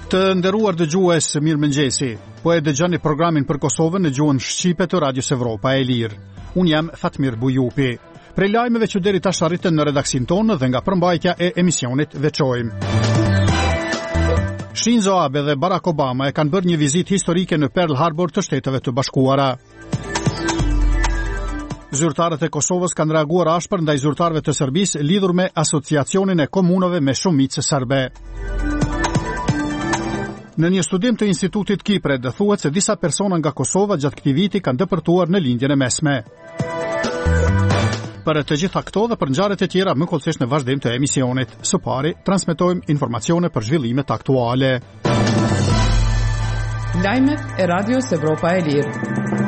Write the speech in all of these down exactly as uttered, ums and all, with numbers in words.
Të nderuar dëgjues, mirëmëngjesi. Po e dëgjoni programin për Kosovën në gjuhën shqipe të Radios Evropa e Lirë. Unë jam Fatmir Bujupi. Prej lajmeve që deri tash arritën në redaksin tonë dhe nga përmbajtja e emisionit veçojmë. Shinzo Abe dhe Barack Obama e kanë bërë një vizitë historike në Pearl Harbor të Shteteve të Bashkuara. Zyrtarët e Kosovës kanë reaguar ashpër ndaj zyrtarëve të Serbisë lidhur me asociacionin e komunave me shumicë serbe. Në një studim të Institutit Kipre, thuhet se disa persona nga Kosova gjatë këtij viti kanë depërtuar në lindjen e mesme. Për të gjitha këto dhe për ngjarjet e tjera, më kollësisht në vazhdim të emisionit. Së pari, transmetojmë informacione për zhvillimet aktuale. Lajmet e Radios Evropa e Lirë.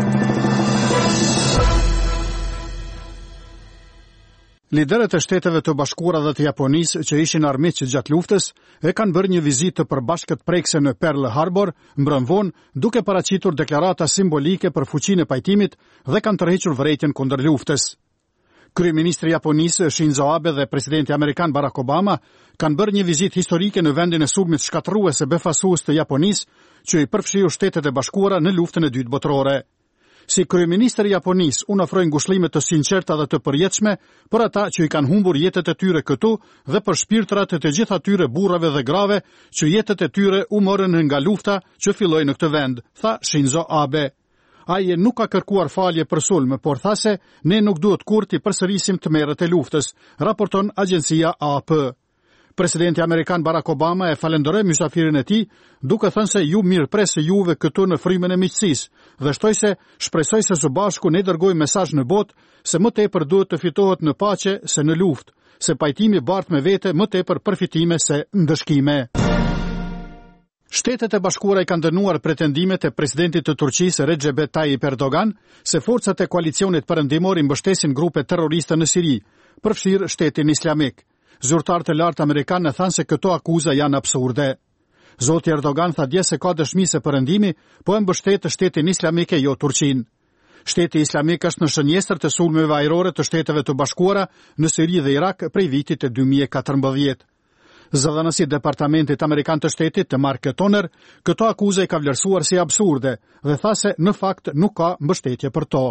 Liderët e Shteteve të Bashkuara dhe të Japonisë që ishin armiq gjatë luftës e kanë bërë një vizitë të përbashkët prekse në Pearl Harbor, mbrëm vonë, duke paraqitur deklarata simbolike për fuqinë e pajtimit dhe kanë tërhequr vërejtjen kundër luftës. Kryeministri i Japonisë Shinzo Abe dhe presidenti amerikan Barack Obama kanë bërë një vizitë historike në vendin e sulmit shkatërrues e befasues të Japonisë, që i përfshiu Shtetet e Bashkuara në luftën e dytë botërore. Si kryeministri i Japonisë, unë ofroj ngushëllime të sinqerta dhe të përjetshme për ata që i kanë humbur jetët e tyre këtu dhe për shpirtrat e të gjithë atyre burrave dhe grave që jetët e tyre u morën nga lufta që filloi në këtë vend, tha Shinzo Abe. Ai nuk ka kërkuar falje për sulm, por tha se ne nuk duhet kurrë të përsërisim tmerrat e luftës, raporton agjencia A P. Presidenti amerikan Barack Obama e falenderoi mysafirin e tij, duke thënë se ju mirëpresë juve këtu në frymën e miqësisë dhe shtoi se shpresoj se së bashku ne dërgojmë mesazh në botë se më tepër duhet të fitohet në paqe se në luftë, se pajtimi bart me vete më tepër përfitime se ndëshkime. Shtetet e Bashkuara i kanë dënuar pretendimet e presidentit të Turqisë Recep Tayyip Erdogan se forcat e koalicionit perëndimor i mbështesin grupe terroriste në Siri, përfshirë Shtetin Islamik. Zyrtarët e lartë amerikanë thanë se këto akuza janë absurde. Zoti Erdogan tha dje se ka dëshmi se perëndimi po e mbështet Shtetin Islamik e jo Turqinë. Shteti Islamik është në shënjestër të sulmeve ajrore të Shteteve të Bashkuara në Siri dhe Irak prej vitit e dy mijë e katërmbëdhjetë. Zëdhënësi Departamentit Amerikan të Shtetit të Mark Toner këto akuza i ka vlerësuar si absurde dhe tha se në fakt nuk ka mbështetje për to.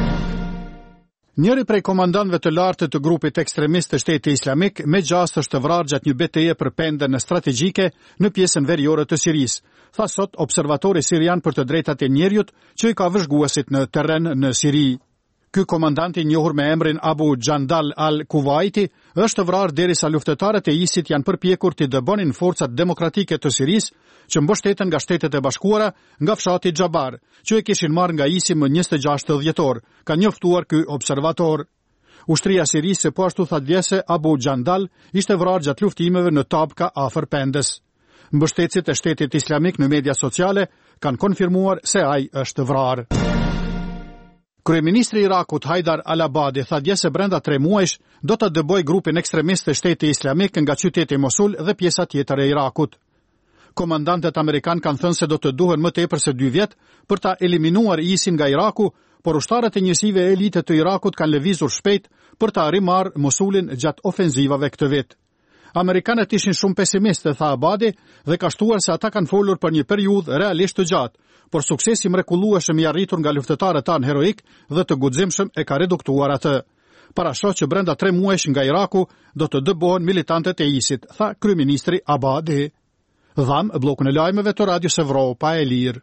Njëri prej komandantëve të lartë të grupit ekstremist të Shtetit Islamik me gjast është vrarë gjatë një betejë për pendën strategjike në pjesën veriore të Sirisë, tha sot observatori sirian për të drejtat e njerëzit që i ka vëzhguesit në terren në Siri. Ky komandant i njohur me emrin Abu Jandal al-Kuwaiti është vrarë derisa luftëtarët e ISIS janë përpjekur të dëbonin forcat demokratike të Sirisë që mbështeten nga Shtetet e Bashkuara nga fshati Xhabar, që e kishin marrë nga ISIS më njëzet e gjashtë dhjetor, ka njoftuar ky observator. Ushtria e Sirisë po ashtu tha dje se Abu Jandal ishte vrarë gjatë luftimeve në Tabka afër Pendës. Mbështetësit e Shtetit Islamik në media sociale kanë konfirmuar se ai është vrarë. Kryeministri i Irakut Haidar al-Abadi tha dje se brenda tre muajsh do të dëboj grupin ekstremist të Shtetit Islamik nga qyteti Mosul dhe pjesa tjetër e Irakut. Komandantët amerikan kanë thënë se do të duhen më tepër se dy vjet për ta eliminuar ISIS nga Iraku, por ushtarët e njësive elite të Irakut kanë lëvizur shpejt për ta rimarrë Mosulin gjatë ofenzivave këtë vit. Amerikanët ishin shumë pesimistë, tha Abadi, dhe ka shtuar se ata kanë folur për një periudhë realisht të gjatë, por suksesi mrekullueshëm i arritur nga luftëtarët tanë heroik dhe të guximshëm e ka reduktuar atë. Parashot që brenda tre muajsh nga Iraku do të dëbohen militantët e ISIS, tha kryeministri Abadi. Dham bllokun e lajmeve të Radios Evropa e Lirë.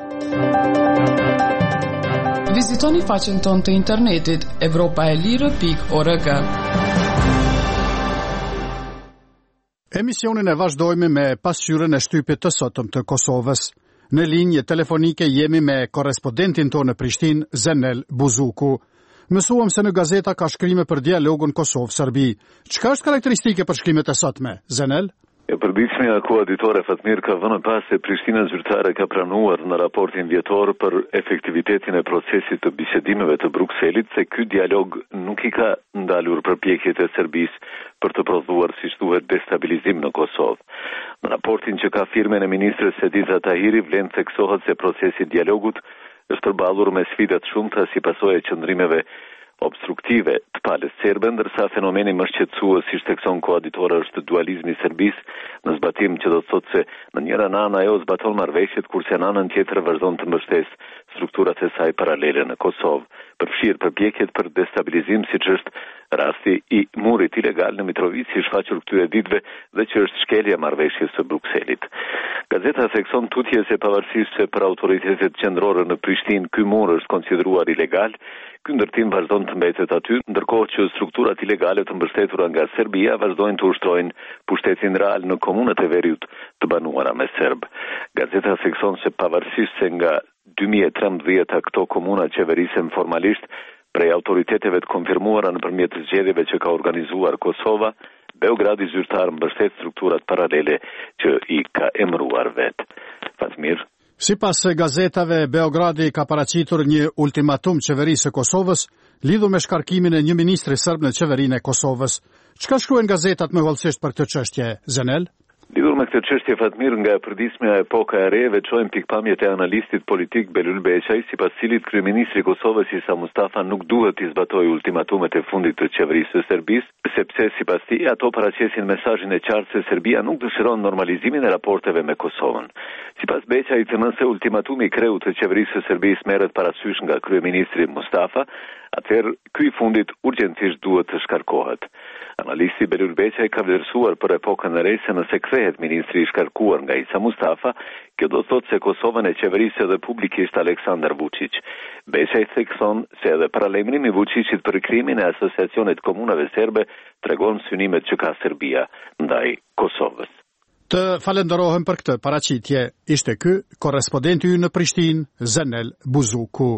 Vizitoni faqen tonë të internetit evropaelire pikë org. Emisionin e vazhdojmë me pasqyrën e shtypit të sotëm të Kosovës. Në linjë telefonike jemi me korrespondentin tonë në Prishtinë, Zenel Buzuku. Mësuam se në gazeta ka shkrime për dialogun Kosovë-Serbi. Çka është karakteristike për shkrimet e sotme, Zenel? E përditshmja koaditore Fatmir ka vënë pas se Prishtina zyrtare ka pranuar në raportin vjetor për efektivitetin e procesit të bisedimeve të Brukselit se ky dialog nuk i ka ndalur përpjekjet e Serbisë për të prodhuar siç duhet destabilizim në Kosovë. Në raportin që ka firmen e ministres Sediza Tahiri vlen theksohet se procesi i dialogut është përballur me sfida të shumta si pasojë e qëndrimeve obstruktive të palës serbe, ndërsa fenomeni më shqetësues tek son koaditora është dualizmi i Serbisë, në zbatim që do të thotë se në njëra anë ajo zbaton marrëveshjet, kurse në anën tjetër vazhdon të mbështesë strukturat e saj paralele në Kosovë, përfshirë përpjekjet për destabilizim, siç është rasti i murit ilegal në Mitrovici i shfaqur këtyre ditëve dhe që është shkelja e marrëveshjes së Brukselit. Gazeta thekson tutje se pavarësisht se për autoritetet qendrore në Prishtinë ky mur është konsideruar ilegal, ky ndërtim vazhdon të mbetet aty, ndërkohë që strukturat ilegale të mbështetura nga Serbia vazhdojnë të ushtrojnë pushtetin real në komunat e veriut të banuara me serb. Gazeta thekson se pavarësisht se nga dy mijë e trembëdhjetë këto komuna qeverisen formalisht prej autoriteteve të konfirmuara nëpërmjet zgjedhjeve që ka organizuar Kosova, Beogradi zyrtar mbështet strukturat paralele që i ka emëruar vet. Fatmir. Sipas gazetave, Beogradi ka paraqitur një ultimatum qeverisë së Kosovës lidhur me shkarkimin e një ministri serb në qeverinë e Kosovës. Çka shkruajnë gazetat më hollësisht për këtë çështje, Zenel? Lidhur me këtë çështje, Fatmir, nga e përditshmja epoka e re veçojnë pikpamjet e analistit politik Belul Beqaj, sipas cilit kryeministri i Kosovës Isa Mustafa nuk duhet të zbatojë ultimatumet e fundit të qeverisë së Serbisë, sepse sipas tij ato paraqesin mesazhin e qartë se Serbia nuk dëshiron normalizimin e raporteve me Kosovën. Sipas Beqajit, nëse ultimatumi i kreut të qeverisë së Serbisë merret parasysh nga kryeministri Mustafa, atëherë ky i fundit urgjentisht duhet të shkarkohet. Analisti Belul Beqaj ka vlerësuar për epokën e re se nëse kthehet ministri i shkarkuar nga Isa Mustafa, kjo do të thotë se Kosovën e qeverisë edhe publikisht Aleksandar Vučić. Beqaj thekson se edhe paralajmërimi i Vučićit për krimin e asociacionit komunave serbe tregon synimet që ka Serbia ndaj Kosovës. Të falenderohem për këtë paraqitje. Ishte ky korrespondenti ynë në Prishtinë, Zenel Buzuku.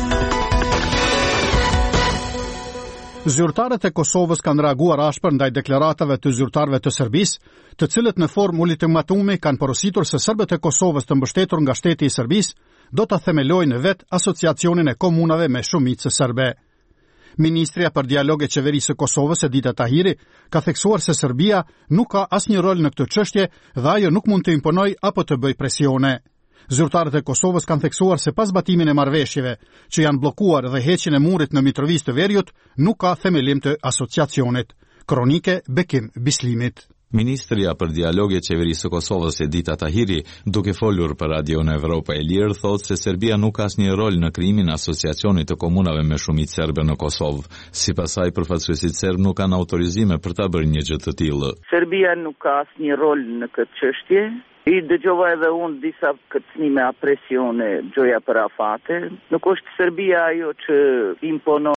Zyrtarët e Kosovës kanë reaguar ashpër ndaj deklaratave të zyrtarëve të Serbisë, të cilët në formë ultimatumi kanë porositur se serbët e Kosovës të mbështetur nga shteti i Serbisë do ta themelojnë vet asociacionin e komunave me shumicë serbe. Ministrja për dialog e qeverisë së Kosovës, Edita Tahiri, ka theksuar se Serbia nuk ka asnjë rol në këtë çështje dhe ajo nuk mund të imponojë apo të bëjë presione. Zyrtarët e Kosovës kanë theksuar se pas zbatimin e marrëveshjeve që janë bllokuar dhe heqjen e murit në Mitrovic të Veriut, nuk ka themelim të asociacionit. Kronike Bekim Bislimit. Ministria për dialog e qeverisë së Kosovës, Edita Tahiri, duke folur për Radio në Evropa e Lirë, thotë se Serbia nuk ka asnjë rol në krijimin e asociacionit të komunave me shumicë serbe në Kosovë. Sipas saj, përfaqësuesit serb nuk kanë autorizime për ta bërë një gjë të tillë. Serbia nuk ka asnjë rol në këtë çështje. I dëgjova edhe unë disa kërcënime a presione gjoja për afate. Nuk është Serbia ajo që imponon